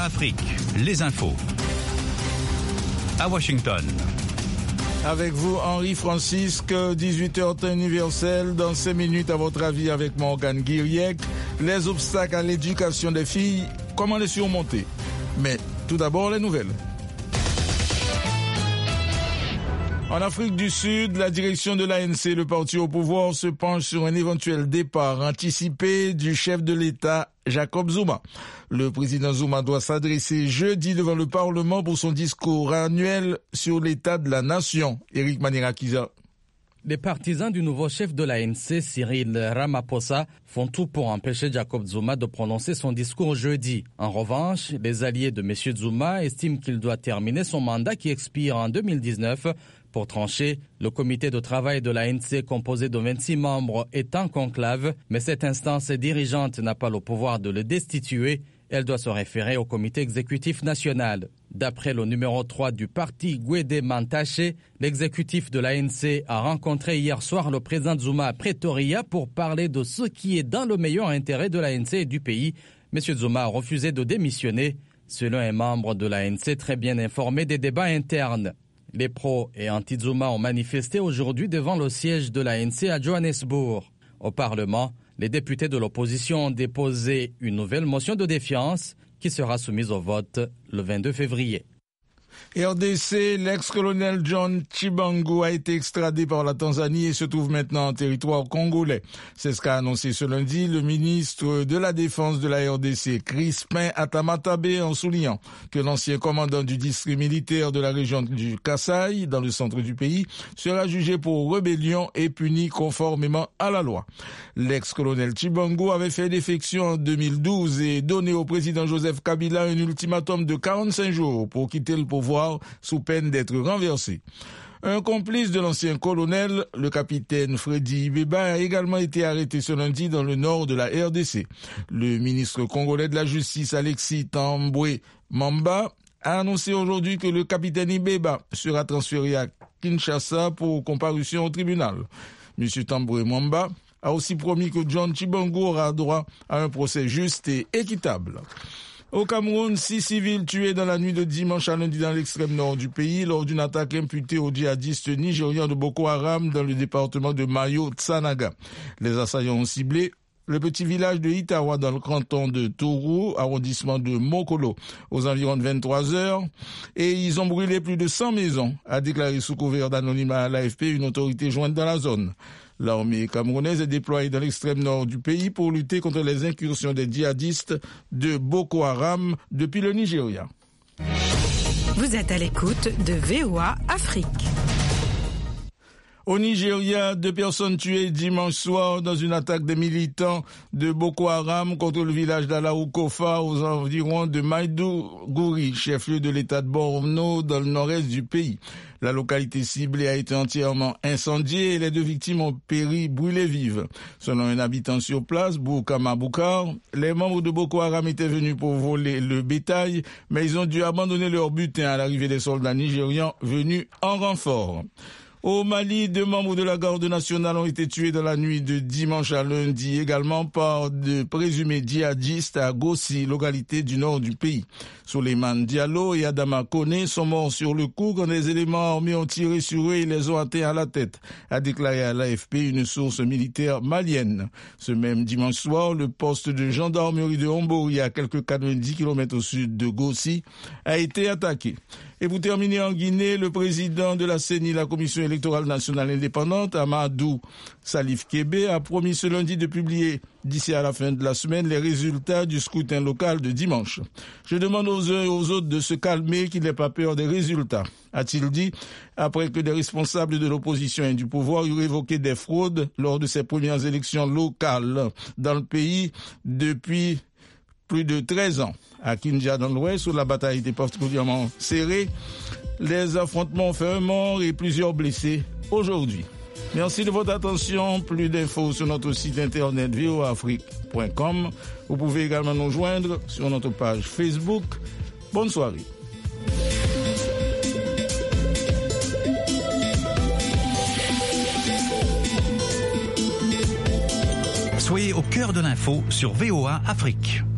Afrique, les infos. À Washington. Avec vous, Henri Francisque, 18h temps universel. Dans 5 minutes, à votre avis, avec Morgane Guiriec. Les obstacles à l'éducation des filles, comment les surmonter? Mais tout d'abord, les nouvelles. En Afrique du Sud, la direction de l'ANC, le parti au pouvoir, se penche sur un éventuel départ anticipé du chef de l'État, Jacob Zuma. Le président Zuma doit s'adresser jeudi devant le Parlement pour son discours annuel sur l'état de la nation. Éric Manirakiza. Les partisans du nouveau chef de l'ANC, Cyril Ramaphosa, font tout pour empêcher Jacob Zuma de prononcer son discours jeudi. En revanche, les alliés de M. Zuma estiment qu'il doit terminer son mandat qui expire en 2019. Pour trancher, le comité de travail de l'ANC composé de 26 membres est en conclave, mais cette instance dirigeante n'a pas le pouvoir de le destituer. Elle doit se référer au comité exécutif national. D'après le numéro 3 du parti, Gwede Mantashe, l'exécutif de l'ANC a rencontré hier soir le président Zuma à Pretoria pour parler de ce qui est dans le meilleur intérêt de l'ANC et du pays. M. Zuma a refusé de démissionner, selon un membre de l'ANC très bien informé des débats internes. Les pros et anti-Zuma ont manifesté aujourd'hui devant le siège de l'ANC à Johannesburg. Au Parlement, les députés de l'opposition ont déposé une nouvelle motion de défiance qui sera soumise au vote le 22 février. RDC, l'ex-colonel John Chibangu a été extradé par la Tanzanie et se trouve maintenant en territoire congolais. C'est ce qu'a annoncé ce lundi le ministre de la Défense de la RDC, Crispin Atamatabe, en soulignant que l'ancien commandant du district militaire de la région du Kasaï, dans le centre du pays, sera jugé pour rébellion et puni conformément à la loi. L'ex-colonel Chibangu avait fait défection en 2012 et donné au président Joseph Kabila un ultimatum de 45 jours pour quitter le pouvoir sous peine d'être renversé. Un complice de l'ancien colonel, le capitaine Freddy Ibeba, a également été arrêté ce lundi dans le nord de la RDC. Le ministre congolais de la Justice, Alexis Tambwe Mamba, a annoncé aujourd'hui que le capitaine Ibeba sera transféré à Kinshasa pour comparution au tribunal. M. Tambwe Mamba a aussi promis que John Chibangu aura droit à un procès juste et équitable. Au Cameroun, 6 civils tués dans la nuit de dimanche à lundi dans l'extrême nord du pays lors d'une attaque imputée aux djihadistes nigérians de Boko Haram dans le département de Mayo-Tsanaga. Les assaillants ont ciblé le petit village de Itawa dans le canton de Tourou, arrondissement de Mokolo, aux environs de 23 heures, et ils ont brûlé plus de 100 maisons, a déclaré sous couvert d'anonymat à l'AFP une autorité jointe dans la zone. L'armée camerounaise est déployée dans l'extrême nord du pays pour lutter contre les incursions des djihadistes de Boko Haram depuis le Nigeria. Vous êtes à l'écoute de VOA Afrique. Au Nigeria, 2 personnes tuées dimanche soir dans une attaque des militants de Boko Haram contre le village d'Alaoukofa aux environs de Maiduguri, chef-lieu de l'état de Borno dans le nord-est du pays. La localité ciblée a été entièrement incendiée et les 2 victimes ont péri brûlées vives. Selon un habitant sur place, Boukama Boukar, les membres de Boko Haram étaient venus pour voler le bétail, mais ils ont dû abandonner leur butin à l'arrivée des soldats nigérians venus en renfort. Au Mali, 2 membres de la garde nationale ont été tués dans la nuit de dimanche à lundi, également par de présumés djihadistes à Gossi, localité du nord du pays. Souleymane Diallo et Adama Kone sont morts sur le coup quand des éléments armés ont tiré sur eux et les ont atteints à la tête, a déclaré à l'AFP une source militaire malienne. Ce même dimanche soir, le poste de gendarmerie de Hombori, à quelques 90 km au sud de Gossi, a été attaqué. Et pour terminer en Guinée, le président de la CENI, la Commission électorale nationale indépendante, Amadou Salif Kébé, a promis ce lundi de publier d'ici à la fin de la semaine les résultats du scrutin local de dimanche. Je demande aux uns et aux autres de se calmer, qu'ils n'aient pas peur des résultats, a-t-il dit, après que des responsables de l'opposition et du pouvoir eurent évoqué des fraudes lors de ces premières élections locales dans le pays depuis plus de 13 ans. À Kindia dans l'ouest, où la bataille était particulièrement serrée, les affrontements ont fait un mort et plusieurs blessés aujourd'hui. Merci de votre attention. Plus d'infos sur notre site internet voaafrique.com. Vous pouvez également nous joindre sur notre page Facebook. Bonne soirée. Soyez au cœur de l'info sur VOA Afrique.